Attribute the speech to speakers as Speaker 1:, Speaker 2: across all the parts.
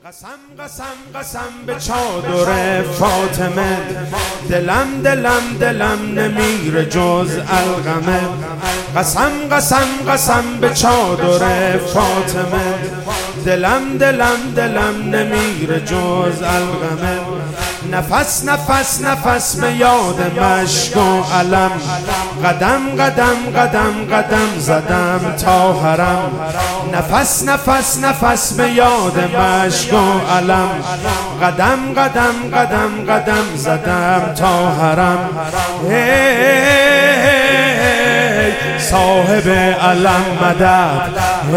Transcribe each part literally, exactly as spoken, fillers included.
Speaker 1: قسم قسم قسم به چادر فاطمه، دلم دلم دلم نمیره جز القمه. قسم قسم قسم به چادر فاطمه، دلم دلم دلم نمیره جز القمه. نفس نفس نفس به یاد مشک و علم، قدم قدم قدم قدم زدم تا حرم. نفس نفس نفس به یاد مشک و علم، قدم قدم قدم قدم زدم تا حرم. هی صاحب علم مدد،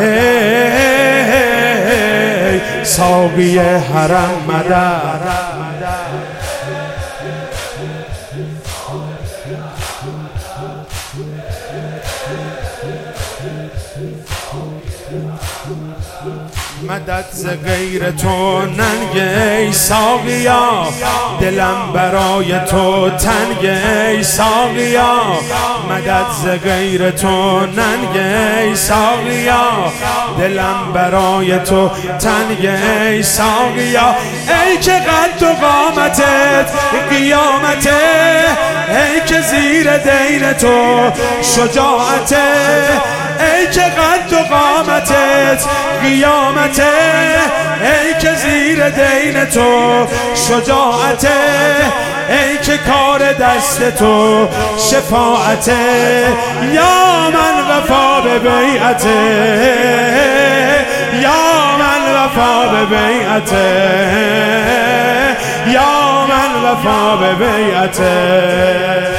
Speaker 1: هی ساقی حرم مدد. مدد ز غیر تو ننگ ای ساقیا، دلم برای تو تنگ ای ساقیا. مدد ز غیر تو ننگ ای ساقیا، دلم برای تو تنگ ای ساقیا. ای که قد و قامتت قیامته، ای که زیر دین تو شجاعته. ای که قد و قامتت قیامته، ای که زیر دین تو شجاعته. ای که کار دست تو شفاعته، یا من وفا به بیعته، یا من وفا به بیعته، یا من وفا به بیعته.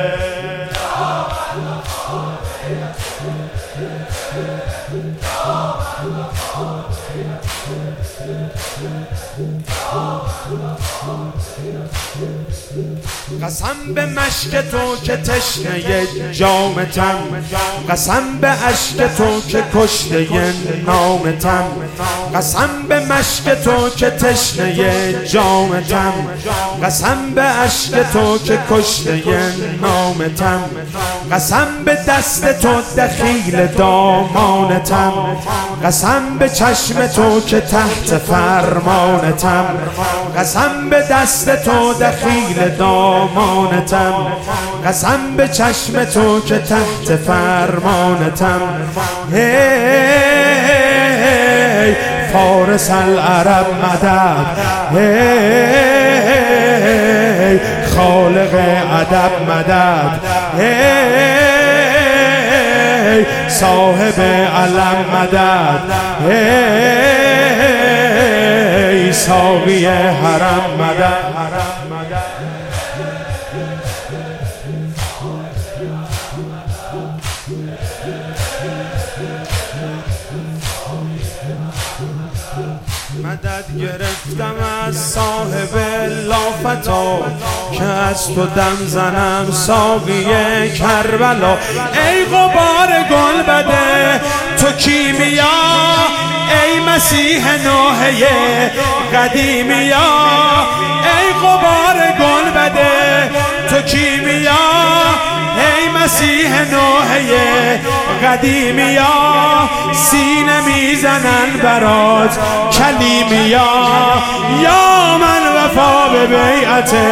Speaker 1: قسم به مشک تو که تشنه جامتم، قسم به اشک تو که کشته نامتم. قسم به مشک تو که تشنه جامتم، قسم به اشک تو که کشته نامتم. قسم به دست تو دخیل دامانتم، قسم به چشم تو که تحت فرمانتم. قسم به دست تو دخیل دامانتم، قسم به چشم تو که تحت فرمانتم. هی فارس العرب مدد، هی خالق ادب مدد، هی صاحب علم مدد، هی ساقی حرم مدد. مدد گرفتم از صاحب لافتا، که از تو دم زنم ساقی کربلا. ای غبار گل بده تو کیمیا، ای مسیح نوحه قدیمیا. ای غبار گل بده تو کیمیا، ای مسیح نوحه قدیمیا. سینه میزنن برات کلیمیا، یا من وفا به بیعته،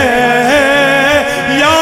Speaker 1: یا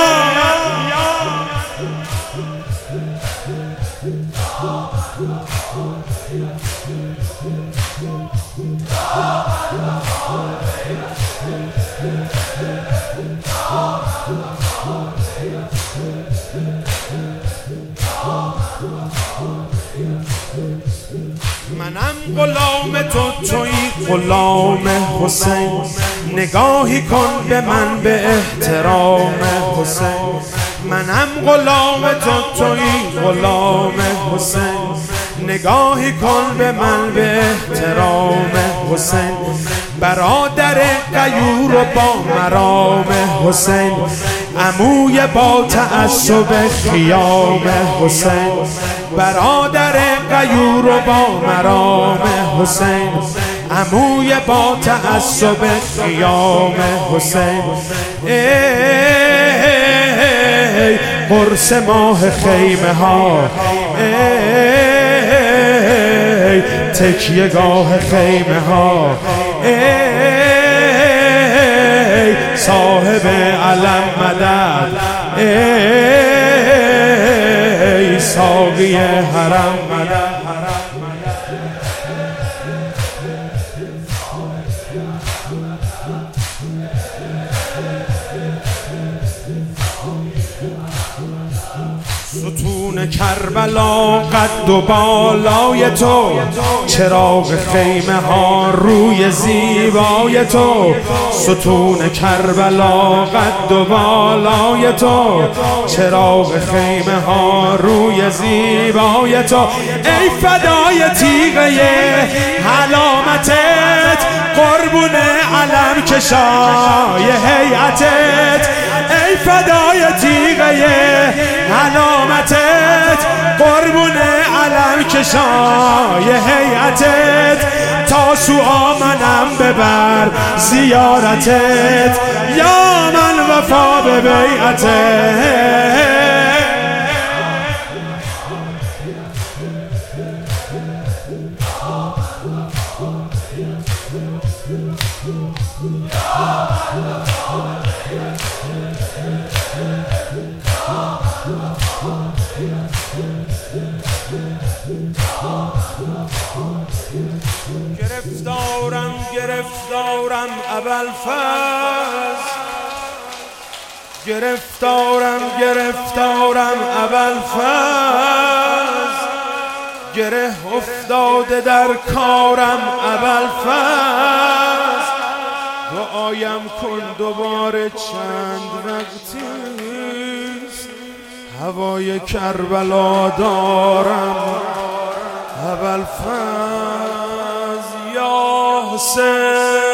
Speaker 1: منم غلام تو تویی غلام حسین. نگاهی کن به من به احترام حسین. منم غلام تو تویی غلام حسین. نگاهی کن به من به احترام حسین. برادر غیور و با مرام حسین، عموی با تعصب خیام حسین. برادر غیور و با مرام حسین، عموی با تعصب خیام حسین. ای قرص ماه خیمه ها، ای تکیه گاه خیمه ها، ای صاحب علم مدد، ای ساقی حرم مدد. ستون کربلا قد و بالای تو، چراغ خیمه ها روی زیبای تو. ستون کربلا قد و بالای تو، چراغ خیمه ها روی زیبای تو. ای فدای تیغه علامتت، قربون علم کشای هیئتت. ای فدای تیغه علامتت، قربون علم کشای هیئتت. تا سو آمنم ببر زیارتت، یا من وفا به بیعتت. گرفتارم گرفتارم ابوالفضل، گرفتارم گرفتارم ابوالفضل. گره افتاده در کارم ابوالفضل. دعایم کن دوباره چند وقتیست، هوای کربلا دارم ابوالفضل. یا حسین